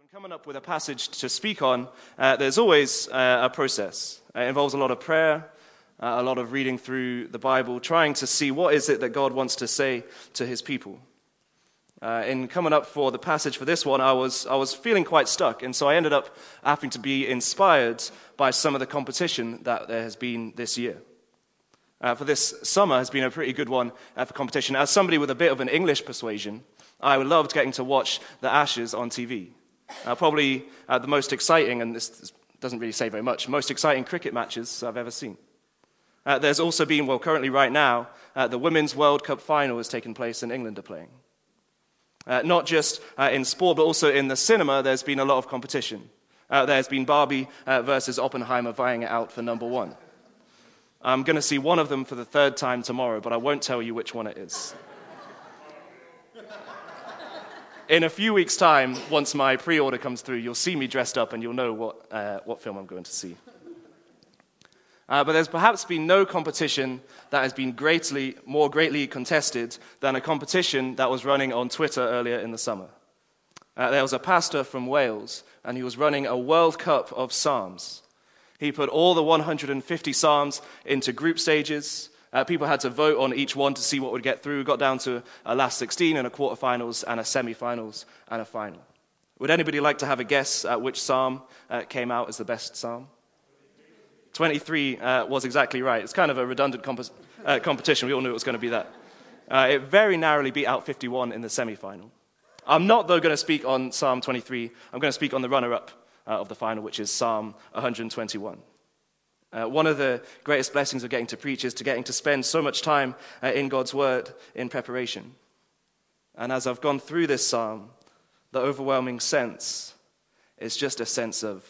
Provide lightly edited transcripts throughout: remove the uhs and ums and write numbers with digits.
coming up with a passage to speak on, there's always a process. It involves a lot of prayer, a lot of reading through the Bible, trying to see what is it that God wants to say to his people. In coming up for the passage for this one, I was feeling quite stuck, and so I ended up having to be inspired by some of the competition that there has been this year. For this summer has been a pretty good one for competition. As somebody with a bit of an English persuasion, I loved getting to watch the Ashes on TV. Probably the most exciting, and this doesn't really say very much, most exciting cricket matches I've ever seen. There's also been, currently right now, the Women's World Cup final has taken place and England are playing. Not just in sport, but also in the cinema, there's been a lot of competition. There's been Barbie versus Oppenheimer vying it out for number one. I'm going to see one of them for the third time tomorrow, but I won't tell you which one it is. In a few weeks' time, once my pre-order comes through, you'll see me dressed up and you'll know what film I'm going to see. But there's perhaps been no competition that has been more greatly contested than a competition that was running on Twitter earlier in the summer. There was a pastor from Wales, and he was running a World Cup of Psalms. He put all the 150 Psalms into group stages. People had to vote on each one to see what would get through. Got down to a last 16 and a quarterfinals and a semi-finals and a final. Would anybody like to have a guess at which psalm came out as the best psalm? 23 was exactly right. It's kind of a redundant competition. We all knew it was going to be that. It very narrowly beat out 51 in the semi-final. I'm not, though, going to speak on Psalm 23. I'm going to speak on the runner-up of the final, which is Psalm 121. One of the greatest blessings of getting to preach is to getting to spend so much time in God's Word in preparation. And as I've gone through this psalm, the overwhelming sense is just a sense of,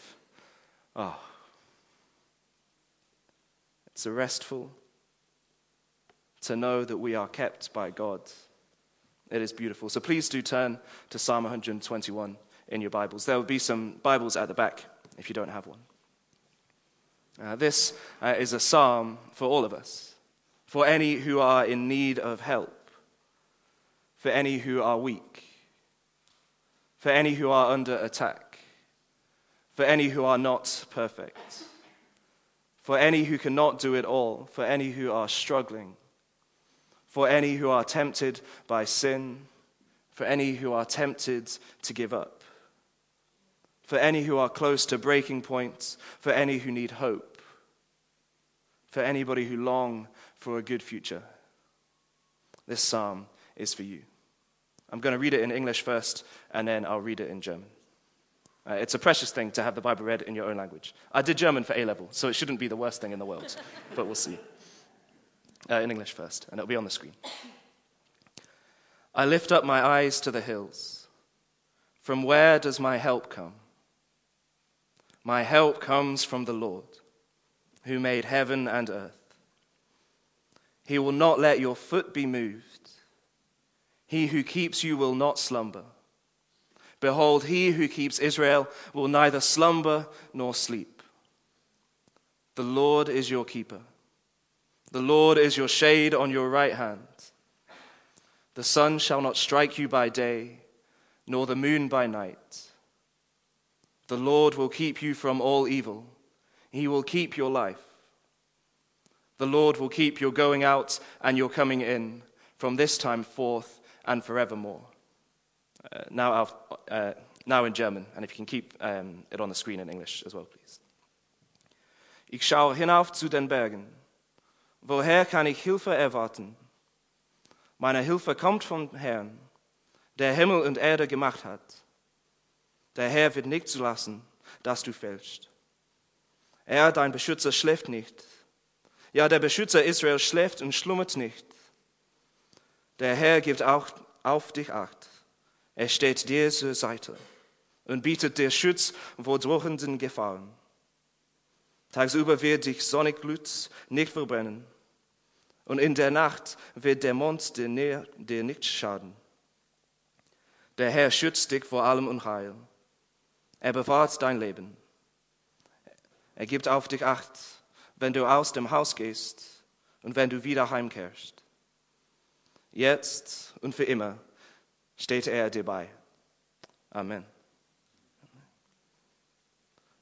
it's restful to know that we are kept by God. It is beautiful. So please do turn to Psalm 121 in your Bibles. There will be some Bibles at the back if you don't have one. This is a psalm for all of us, for any who are in need of help, for any who are weak, for any who are under attack, for any who are not perfect, for any who cannot do it all, for any who are struggling, for any who are tempted by sin, for any who are tempted to give up, for any who are close to breaking points, for any who need hope, for anybody who long for a good future. This psalm is for you. I'm going to read it in English first, and then I'll read it in German. It's a precious thing to have the Bible read in your own language. I did German for A-level, so it shouldn't be the worst thing in the world, but we'll see. In English first, and it'll be on the screen. I lift up my eyes to the hills. From where does my help come? My help comes from the Lord, who made heaven and earth. He will not let your foot be moved. He who keeps you will not slumber. Behold, he who keeps Israel will neither slumber nor sleep. The Lord is your keeper. The Lord is your shade on your right hand. The sun shall not strike you by day, nor the moon by night. The Lord will keep you from all evil. He will keep your life. The Lord will keep your going out and your coming in from this time forth and forevermore. Now in German, and if you can keep it on the screen in English as well, please. Ich schaue hinauf zu den Bergen. Woher kann ich Hilfe erwarten? Meine Hilfe kommt vom Herrn, der Himmel und Erde gemacht hat. Der Herr wird nicht zulassen, dass du fällst. Er, dein Beschützer, schläft nicht. Ja, der Beschützer Israel schläft und schlummert nicht. Der Herr gibt auch auf dich Acht. Er steht dir zur Seite und bietet dir Schutz vor drohenden Gefahren. Tagsüber wird dich Sonnenglut nicht verbrennen. Und in der Nacht wird der Mond dir nicht schaden. Der Herr schützt dich vor allem Unheil. Er bewahrt dein Leben. Er gibt auf dich Acht, wenn du aus dem Haus gehst und wenn du wieder heimkehrst. Jetzt und für immer steht er dir bei. Amen.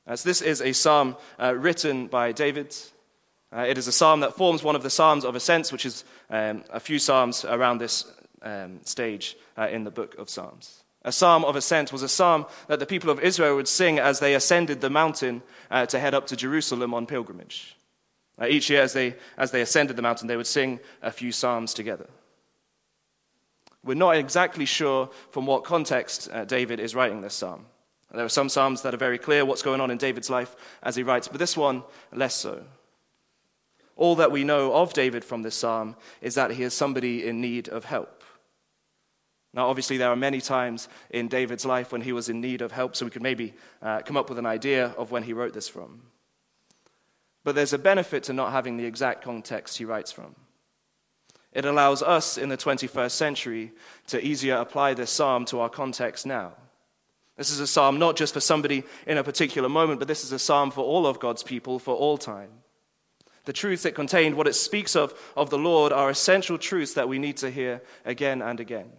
As this is a psalm written by David. It is a psalm that forms one of the Psalms of Ascents, which is a few psalms around this stage in the book of Psalms. A psalm of ascent was a psalm that the people of Israel would sing as they ascended the mountain to head up to Jerusalem on pilgrimage. Each year as they ascended the mountain, they would sing a few psalms together. We're not exactly sure from what context David is writing this psalm. There are some psalms that are very clear what's going on in David's life as he writes, but this one, less so. All that we know of David from this psalm is that he is somebody in need of help. Now, obviously, there are many times in David's life when he was in need of help, so we could maybe come up with an idea of when he wrote this from. But there's a benefit to not having the exact context he writes from. It allows us in the 21st century to easier apply this psalm to our context now. This is a psalm not just for somebody in a particular moment, but this is a psalm for all of God's people for all time. The truths it contained, what it speaks of the Lord, are essential truths that we need to hear again and again.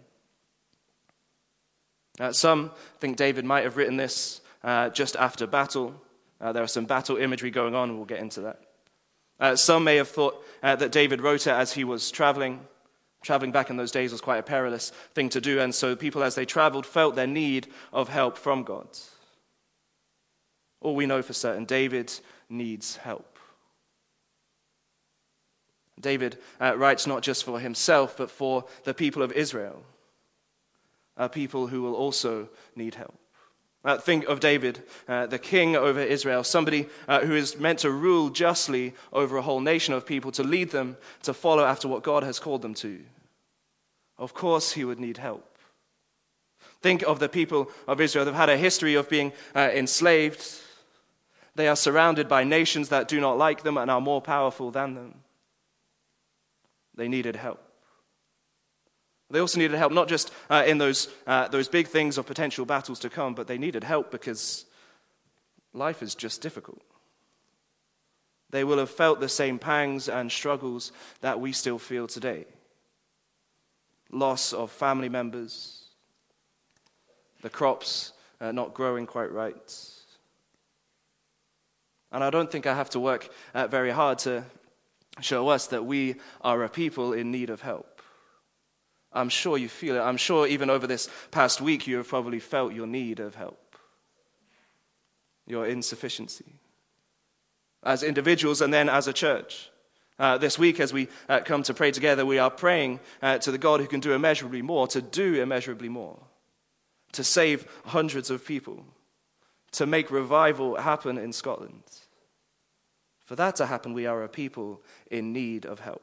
Some think David might have written this just after battle. There are some battle imagery going on, and we'll get into that. Some may have thought that David wrote it as he was traveling. Traveling back in those days was quite a perilous thing to do, and so people as they traveled felt their need of help from God. All we know for certain, David needs help. David writes not just for himself, but for the people of Israel, people who will also need help. Think of David, the king over Israel, somebody who is meant to rule justly over a whole nation of people, to lead them to follow after what God has called them to. Of course he would need help. Think of the people of Israel. They've had a history of being enslaved. They are surrounded by nations that do not like them and are more powerful than them. They needed help. They also needed help not just in those big things of potential battles to come, but they needed help because life is just difficult. They will have felt the same pangs and struggles that we still feel today. Loss of family members, the crops not growing quite right. And I don't think I have to work very hard to show us that we are a people in need of help. I'm sure you feel it. I'm sure even over this past week you have probably felt your need of help, your insufficiency, as individuals and then as a church. This week as we come to pray together, we are praying to the God who can do immeasurably more, to do immeasurably more, to save hundreds of people, to make revival happen in Scotland. For that to happen, we are a people in need of help.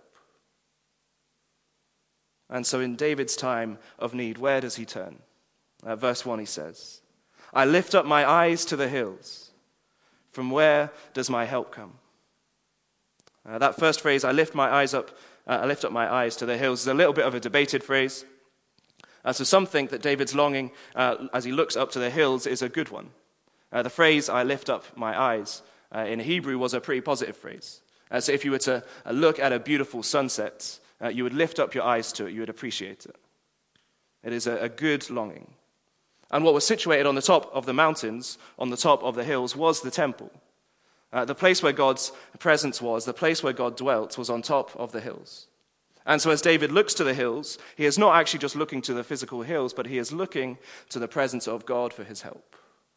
And so in David's time of need, where does he turn? Verse 1, he says, I lift up my eyes to the hills. From where does my help come? That first phrase, I lift up my eyes to the hills, is a little bit of a debated phrase. So some think that David's longing as he looks up to the hills is a good one. The phrase, I lift up my eyes, in Hebrew was a pretty positive phrase. So if you were to look at a beautiful sunset, you would lift up your eyes to it, you would appreciate it. It is a good longing. And what was situated on the top of the mountains, on the top of the hills, was the temple. The place where God's presence was, the place where God dwelt, was on top of the hills. And so as David looks to the hills, he is not actually just looking to the physical hills, but he is looking to the presence of God for his help.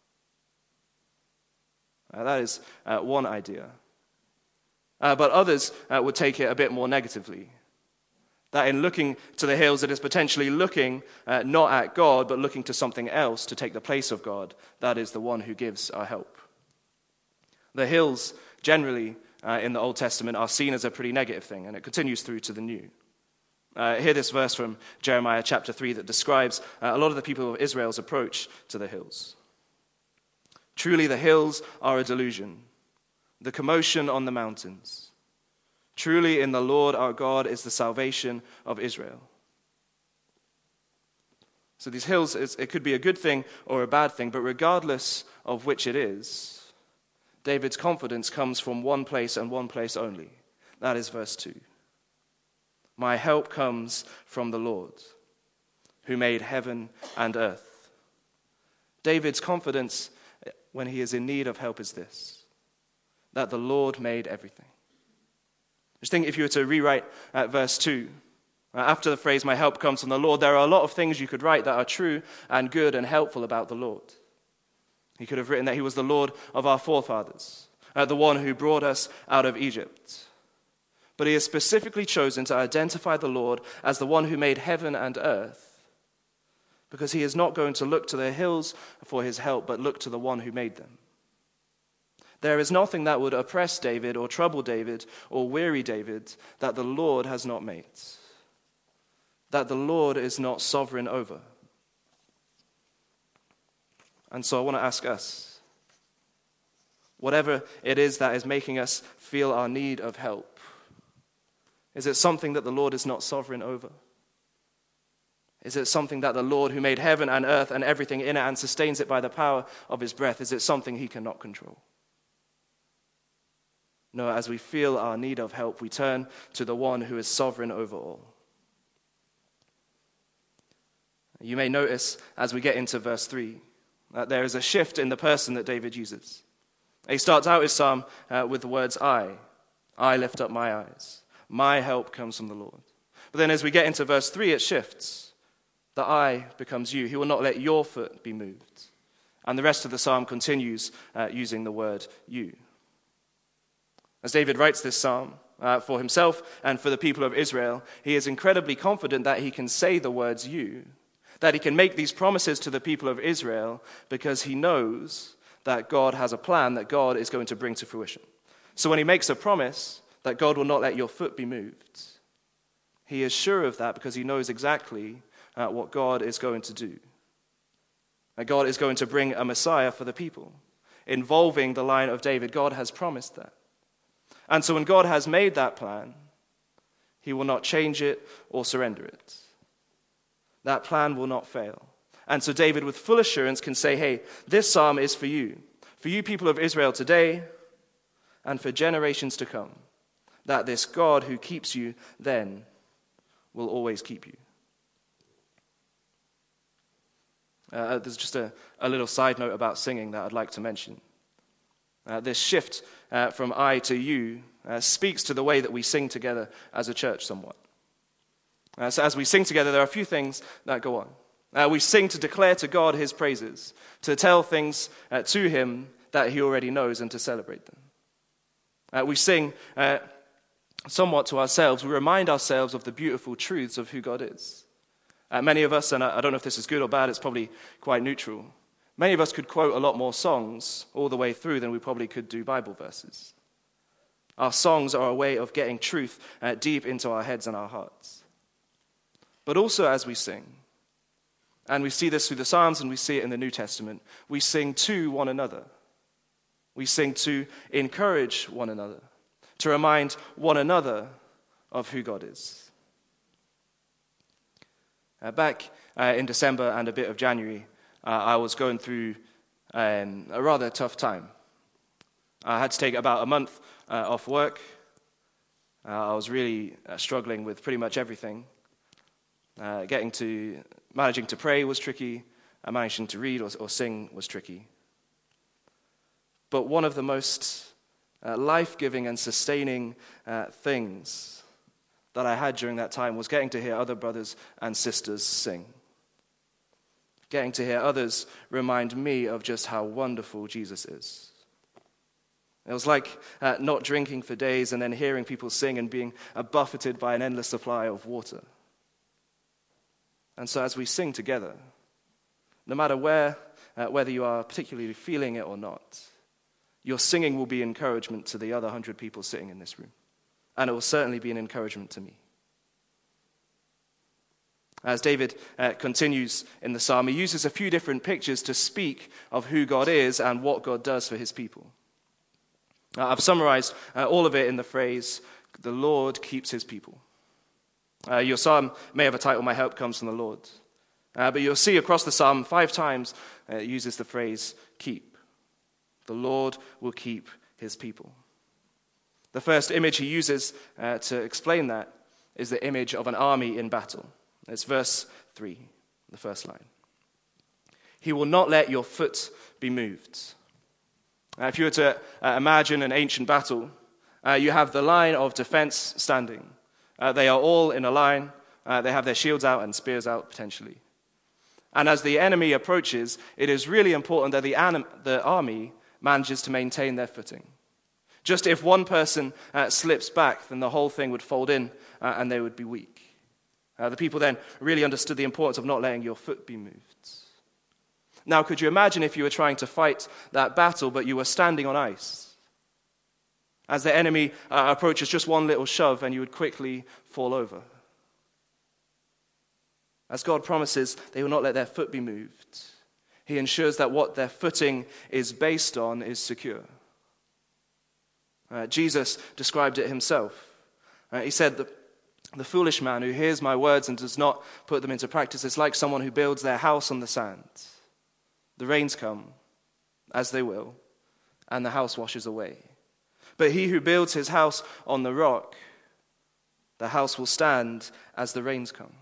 That is one idea. But others would take it a bit more negatively. That in looking to the hills, it is potentially looking not at God, but looking to something else to take the place of God. That is the one who gives our help. The hills, generally, in the Old Testament, are seen as a pretty negative thing, and it continues through to the New. Hear this verse from Jeremiah chapter 3 that describes a lot of the people of Israel's approach to the hills. Truly the hills are a delusion, the commotion on the mountains. Truly in the Lord our God is the salvation of Israel. So these hills, it could be a good thing or a bad thing, but regardless of which it is, David's confidence comes from one place and one place only. That is verse 2. My help comes from the Lord, who made heaven and earth. David's confidence when he is in need of help is this: that the Lord made everything. Just think, if you were to rewrite verse 2, after the phrase, my help comes from the Lord, there are a lot of things you could write that are true and good and helpful about the Lord. He could have written that he was the Lord of our forefathers, the one who brought us out of Egypt. But he has specifically chosen to identify the Lord as the one who made heaven and earth, because he is not going to look to the hills for his help, but look to the one who made them. There is nothing that would oppress David or trouble David or weary David that the Lord has not made, that the Lord is not sovereign over. And so I want to ask us, whatever it is that is making us feel our need of help, is it something that the Lord is not sovereign over? Is it something that the Lord, who made heaven and earth and everything in it and sustains it by the power of his breath, is it something he cannot control? No, as we feel our need of help, we turn to the one who is sovereign over all. You may notice as we get into verse 3 that there is a shift in the person that David uses. He starts out his psalm with the words, I lift up my eyes. My help comes from the Lord. But then as we get into verse 3, it shifts. The I becomes you. He will not let your foot be moved. And the rest of the psalm continues using the word you. As David writes this psalm for himself and for the people of Israel, he is incredibly confident that he can say the words you, that he can make these promises to the people of Israel because he knows that God has a plan that God is going to bring to fruition. So when he makes a promise that God will not let your foot be moved, he is sure of that because he knows exactly what God is going to do. That God is going to bring a Messiah for the people, involving the line of David. God has promised that. And so when God has made that plan, he will not change it or surrender it. That plan will not fail. And so David, with full assurance, can say, hey, this psalm is for you people of Israel today, and for generations to come, that this God who keeps you then will always keep you. There's just a little side note about singing that I'd like to mention. This shift from I to you speaks to the way that we sing together as a church somewhat. So as we sing together, there are a few things that go on. We sing to declare to God his praises, to tell things to him that he already knows and to celebrate them. We sing somewhat to ourselves. We remind ourselves of the beautiful truths of who God is. Many of us, and I don't know if this is good or bad, it's probably quite neutral. Many of us could quote a lot more songs all the way through than we probably could do Bible verses. Our songs are a way of getting truth deep into our heads and our hearts. But also as we sing, and we see this through the Psalms and we see it in the New Testament, we sing to one another. We sing to encourage one another, to remind one another of who God is. Back in December and a bit of January, I was going through a rather tough time. I had to take about a month off work. I was really struggling with pretty much everything. Managing to pray was tricky. Managing to read or sing was tricky. But one of the most life-giving and sustaining things that I had during that time was getting to hear other brothers and sisters sing. Getting to hear others remind me of just how wonderful Jesus is. It was like not drinking for days and then hearing people sing and being buffeted by an endless supply of water. And so as we sing together, no matter whether you are particularly feeling it or not, your singing will be encouragement to the other 100 people sitting in this room. And it will certainly be an encouragement to me. As David continues in the psalm, he uses a few different pictures to speak of who God is and what God does for his people. I've summarized all of it in the phrase, the Lord keeps his people. Your psalm may have a title, My Help Comes from the Lord. But you'll see across the psalm 5 times it uses the phrase, keep. The Lord will keep his people. The first image he uses to explain that is the image of an army in battle. It's verse 3, the first line. He will not let your foot be moved. If you were to imagine an ancient battle, you have the line of defense standing. They are all in a line. They have their shields out and spears out, potentially. And as the enemy approaches, it is really important that the army manages to maintain their footing. Just if one person slips back, then the whole thing would fold in and they would be weak. The people then really understood the importance of not letting your foot be moved. Now, could you imagine if you were trying to fight that battle, but you were standing on ice? As the enemy approaches, just one little shove and you would quickly fall over. As God promises, they will not let their foot be moved. He ensures that what their footing is based on is secure. Jesus described it himself. He said, the foolish man who hears my words and does not put them into practice is like someone who builds their house on the sand. The rains come, as they will, and the house washes away. But he who builds his house on the rock, the house will stand as the rains come.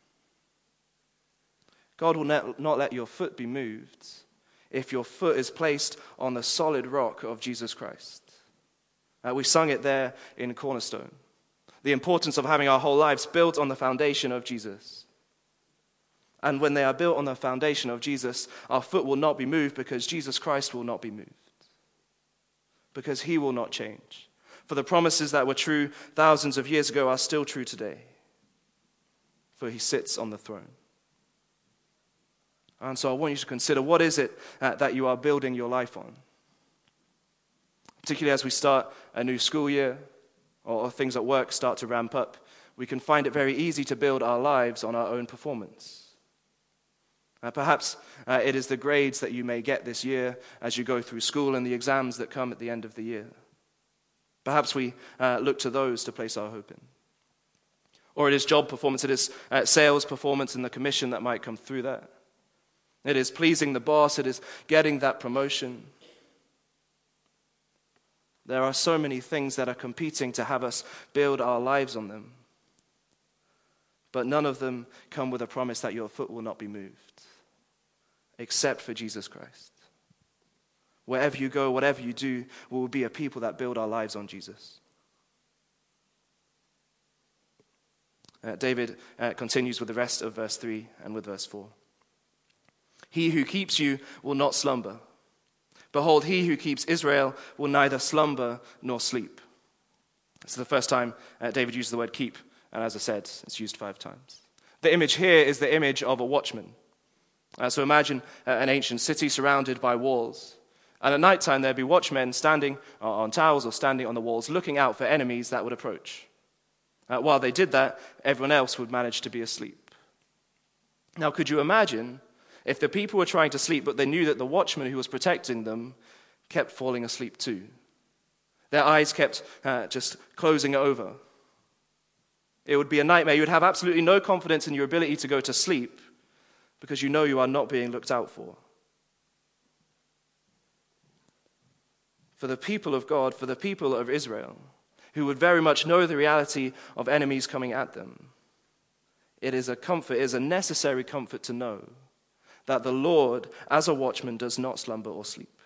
God will not let your foot be moved if your foot is placed on the solid rock of Jesus Christ. We sung it there in Cornerstone. The importance of having our whole lives built on the foundation of Jesus. And when they are built on the foundation of Jesus, our foot will not be moved because Jesus Christ will not be moved. Because he will not change. For the promises that were true thousands of years ago are still true today. For he sits on the throne. And so I want you to consider, what is it that you are building your life on? Particularly as we start a new school year or things at work start to ramp up, we can find it very easy to build our lives on our own performance. Perhaps it is the grades that you may get this year as you go through school and the exams that come at the end of the year. Perhaps we look to those to place our hope in. Or it is job performance, it is sales performance and the commission that might come through that. It is pleasing the boss, it is getting that promotion. There are so many things that are competing to have us build our lives on them. But none of them come with a promise that your foot will not be moved, except for Jesus Christ. Wherever you go, whatever you do, we will be a people that build our lives on Jesus. David continues with the rest of verse 3 and with verse 4. He who keeps you will not slumber. Behold, he who keeps Israel will neither slumber nor sleep. This is the first time David uses the word keep, and as I said, it's used 5 times. The image here is the image of a watchman. So imagine an ancient city surrounded by walls. And at nighttime, there'd be watchmen standing on towers or standing on the walls, looking out for enemies that would approach. While they did that, everyone else would manage to be asleep. Now, could you imagine if the people were trying to sleep, but they knew that the watchman who was protecting them kept falling asleep too? Their eyes kept just closing over. It would be a nightmare. You would have absolutely no confidence in your ability to go to sleep because you know you are not being looked out for. For the people of God, for the people of Israel, who would very much know the reality of enemies coming at them, it is a comfort, it is a necessary comfort to know that the Lord, as a watchman, does not slumber or sleep.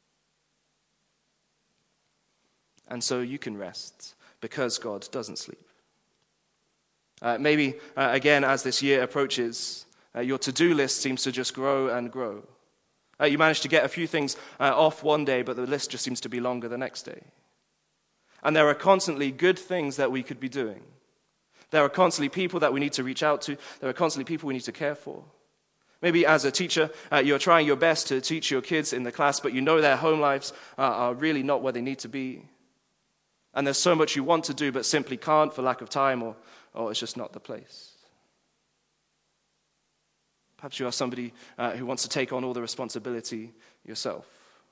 And so you can rest because God doesn't sleep. Maybe, again, as this year approaches, your to-do list seems to just grow and grow. You manage to get a few things off one day, but the list just seems to be longer the next day. And there are constantly good things that we could be doing. There are constantly people that we need to reach out to. There are constantly people we need to care for. Maybe as a teacher, you're trying your best to teach your kids in the class, but you know their home lives are really not where they need to be. And there's so much you want to do, but simply can't for lack of time, or it's just not the place. Perhaps you are somebody who wants to take on all the responsibility yourself.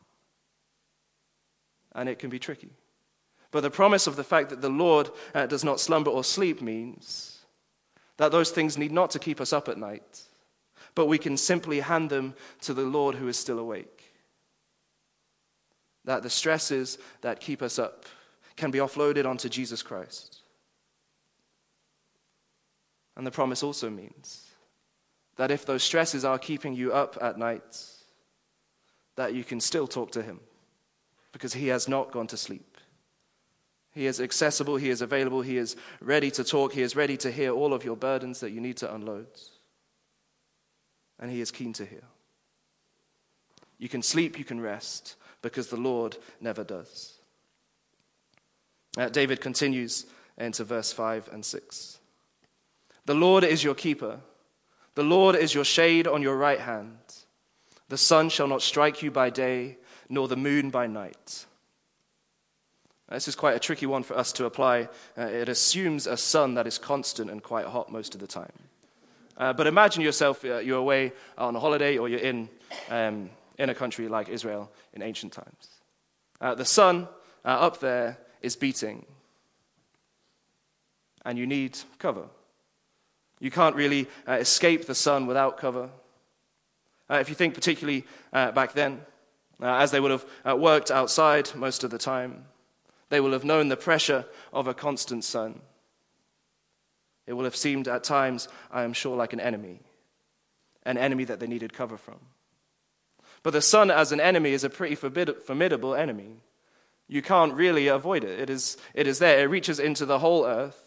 And it can be tricky. But the promise of the fact that the Lord does not slumber or sleep means that those things need not to keep us up at night, but we can simply hand them to the Lord who is still awake. That the stresses that keep us up can be offloaded onto Jesus Christ. And the promise also means that if those stresses are keeping you up at night, that you can still talk to him, because he has not gone to sleep. He is accessible, he is available, he is ready to talk, he is ready to hear all of your burdens that you need to unload. And he is keen to hear. You can sleep, you can rest, because the Lord never does. David continues into verse 5 and 6. The Lord is your keeper. The Lord is your shade on your right hand. The sun shall not strike you by day, nor the moon by night. This is quite a tricky one for us to apply. It assumes a sun that is constant and quite hot most of the time. But imagine yourself, you're away on a holiday, or you're in a country like Israel in ancient times. The sun up there is beating, and you need cover. You can't really escape the sun without cover. If you think particularly back then, as they would have worked outside most of the time, they will have known the pressure of a constant sun. It will have seemed at times, I am sure, like an enemy that they needed cover from. But the sun as an enemy is a pretty formidable enemy. You can't really avoid it. It is there. It reaches into the whole earth,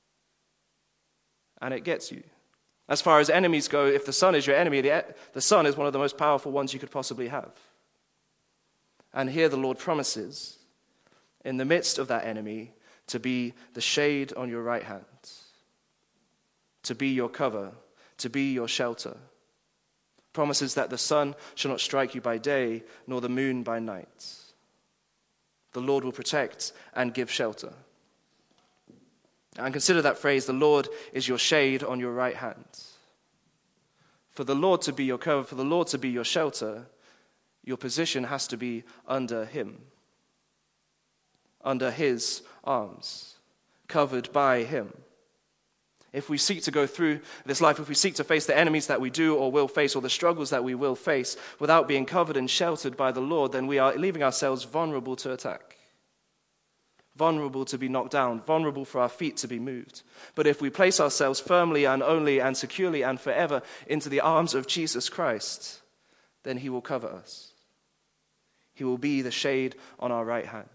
and it gets you. As far as enemies go, if the sun is your enemy, the sun is one of the most powerful ones you could possibly have. And here the Lord promises, in the midst of that enemy, to be the shade on your right hand, to be your cover, to be your shelter. Promises that the sun shall not strike you by day, nor the moon by night. The Lord will protect and give shelter. And consider that phrase, the Lord is your shade on your right hand. For the Lord to be your cover, for the Lord to be your shelter, your position has to be under him, under his arms, covered by him. If we seek to go through this life, if we seek to face the enemies that we do or will face, or the struggles that we will face, without being covered and sheltered by the Lord, then we are leaving ourselves vulnerable to attack, vulnerable to be knocked down, vulnerable for our feet to be moved. But if we place ourselves firmly and only and securely and forever into the arms of Jesus Christ, then he will cover us. He will be the shade on our right hand.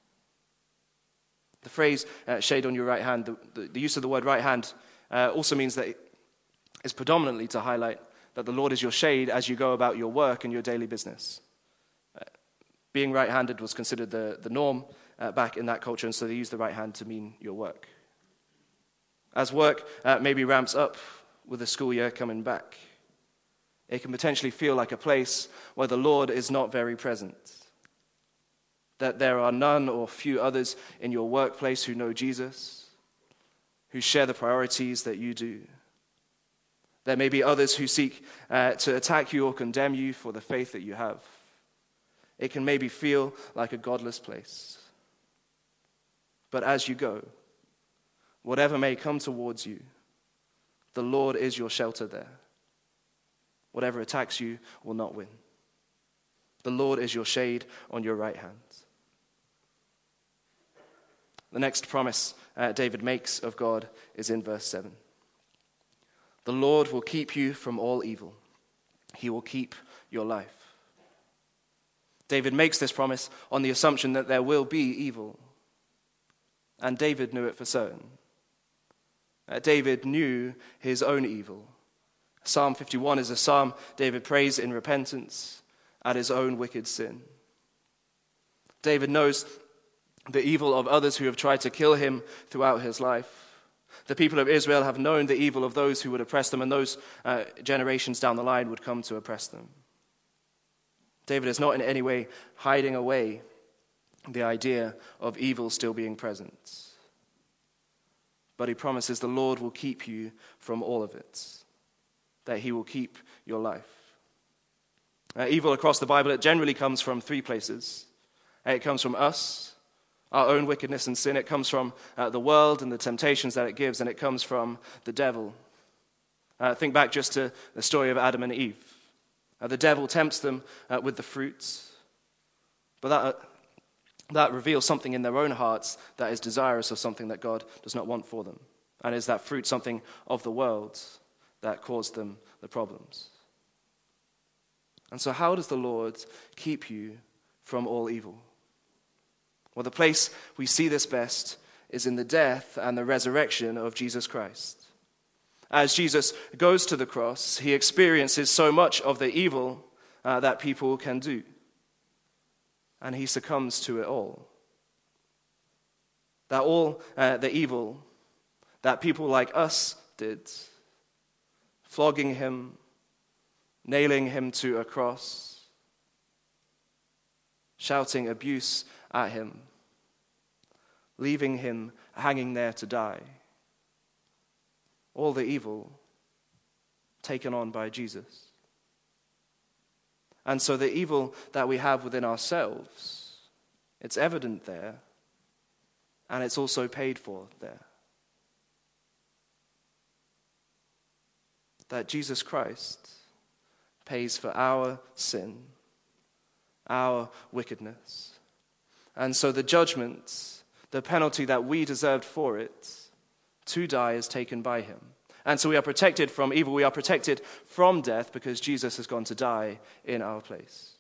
The phrase shade on your right hand, the use of the word right hand also means that it is predominantly to highlight that the Lord is your shade as you go about your work and your daily business. Being right-handed was considered the norm back in that culture, and so they used the right hand to mean your work. As work maybe ramps up with the school year coming back, it can potentially feel like a place where the Lord is not very present. That there are none or few others in your workplace who know Jesus, who share the priorities that you do. There may be others who seek to attack you or condemn you for the faith that you have. It can maybe feel like a godless place. But as you go, whatever may come towards you, the Lord is your shelter there. Whatever attacks you will not win. The Lord is your shade on your right hand. The next promise David makes of God is in verse 7. The Lord will keep you from all evil. He will keep your life. David makes this promise on the assumption that there will be evil. And David knew it for certain. David knew his own evil. Psalm 51 is a psalm David prays in repentance at his own wicked sin. David knows the evil of others who have tried to kill him throughout his life. The people of Israel have known the evil of those who would oppress them, and those generations down the line would come to oppress them. David is not in any way hiding away the idea of evil still being present. But he promises the Lord will keep you from all of it, that he will keep your life. Evil across the Bible, it generally comes from three places. It comes from us, our own wickedness and sin. It comes from the world and the temptations that it gives, and it comes from the devil. Think back just to the story of Adam and Eve. The devil tempts them with the fruits, but that reveals something in their own hearts that is desirous of something that God does not want for them. And is that fruit something of the world that caused them the problems. And so how does the Lord keep you from all evil? Well, the place we see this best is in the death and the resurrection of Jesus Christ. As Jesus goes to the cross, he experiences so much of the evil that people can do. And he succumbs to it all. That all the evil that people like us did, flogging him, nailing him to a cross, shouting abuse at him, leaving him hanging there to die. All the evil taken on by Jesus. And so the evil that we have within ourselves, it's evident there, and it's also paid for there. That Jesus Christ pays for our sin, our wickedness. And so the judgment, the penalty that we deserved for it, to die, is taken by him. And so we are protected from evil. We are protected from death because Jesus has gone to die in our place.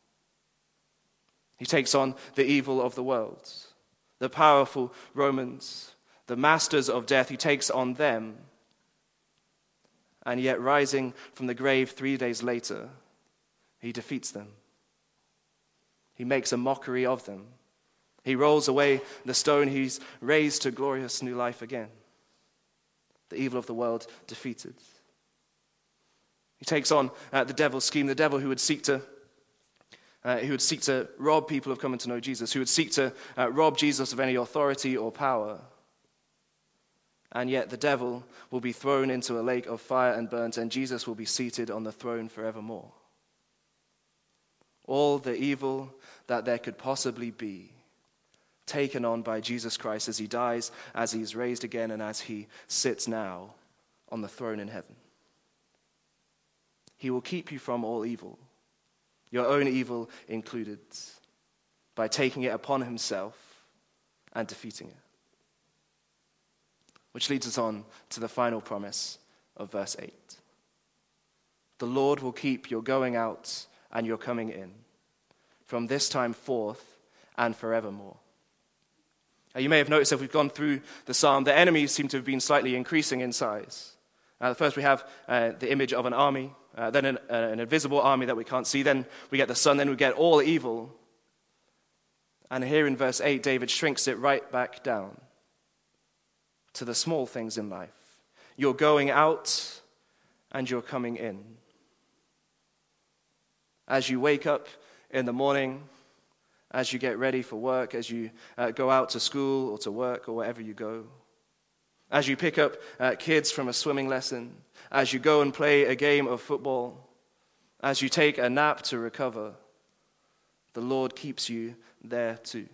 He takes on the evil of the world, the powerful Romans, the masters of death. He takes on them. And yet, rising from the grave 3 days later, he defeats them. He makes a mockery of them. He rolls away the stone. He's raised to glorious new life again. The evil of the world defeated. He takes on the devil's scheme, the devil who would seek to rob people of coming to know Jesus, who would seek to rob Jesus of any authority or power. And yet the devil will be thrown into a lake of fire and burnt, and Jesus will be seated on the throne forevermore. All the evil that there could possibly be, taken on by Jesus Christ as he dies, as he is raised again, and as he sits now on the throne in heaven. He will keep you from all evil, your own evil included, by taking it upon himself and defeating it. Which leads us on to the final promise of verse 8. The Lord will keep your going out and your coming in from this time forth and forevermore. You may have noticed if we've gone through the psalm, the enemies seem to have been slightly increasing in size. First we have the image of an army, then an invisible army that we can't see, then we get the sun, then we get all evil. And here in verse 8, David shrinks it right back down to the small things in life. You're going out and you're coming in. As you wake up in the morning, as you get ready for work, as you go out to school or to work or wherever you go, as you pick up kids from a swimming lesson, as you go and play a game of football, as you take a nap to recover, the Lord keeps you there too.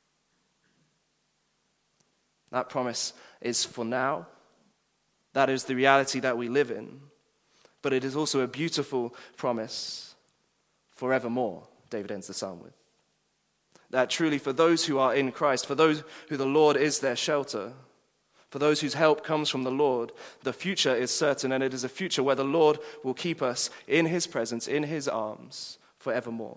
That promise is for now. That is the reality that we live in. But it is also a beautiful promise forevermore, David ends the psalm with. That truly for those who are in Christ, for those who the Lord is their shelter, for those whose help comes from the Lord, the future is certain, and it is a future where the Lord will keep us in his presence, in his arms, forevermore.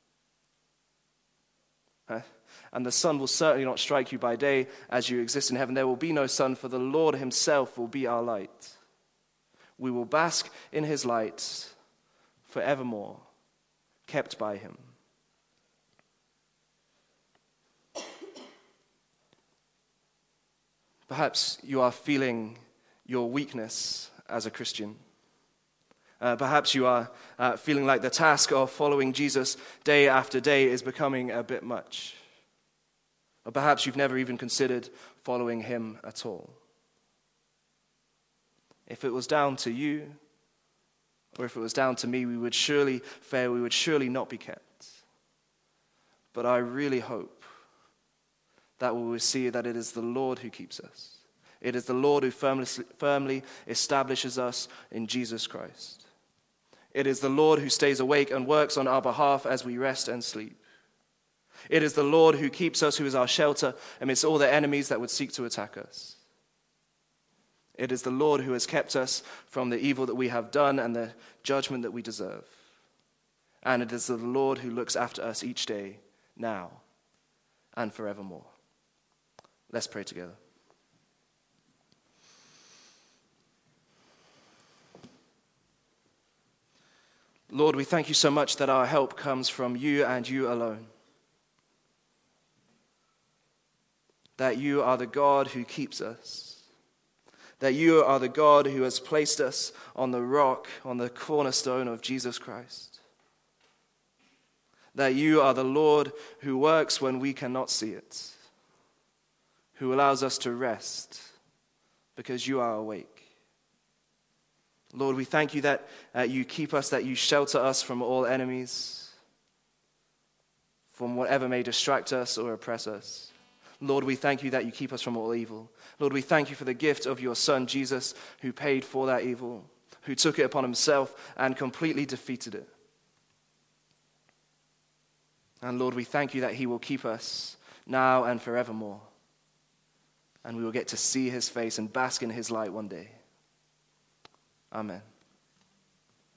And the sun will certainly not strike you by day as you exist in heaven. There will be no sun, for the Lord himself will be our light. We will bask in his light forevermore, kept by him. Perhaps you are feeling your weakness as a Christian. Perhaps you are feeling like the task of following Jesus day after day is becoming a bit much. Or perhaps you've never even considered following him at all. If it was down to you, or if it was down to me, we would surely fail, we would surely not be kept. But I really hope that we will see that it is the Lord who keeps us. It is the Lord who firmly establishes us in Jesus Christ. It is the Lord who stays awake and works on our behalf as we rest and sleep. It is the Lord who keeps us, who is our shelter amidst all the enemies that would seek to attack us. It is the Lord who has kept us from the evil that we have done and the judgment that we deserve. And it is the Lord who looks after us each day, now and forevermore. Let's pray together. Lord, we thank you so much that our help comes from you and you alone. That you are the God who keeps us. That you are the God who has placed us on the rock, on the cornerstone of Jesus Christ. That you are the Lord who works when we cannot see it. Who allows us to rest because you are awake. Lord, we thank you that you keep us, that you shelter us from all enemies, from whatever may distract us or oppress us. Lord, we thank you that you keep us from all evil. Lord, we thank you for the gift of your Son, Jesus, who paid for that evil, who took it upon himself and completely defeated it. And Lord, we thank you that he will keep us now and forevermore. And we will get to see his face and bask in his light one day. Amen.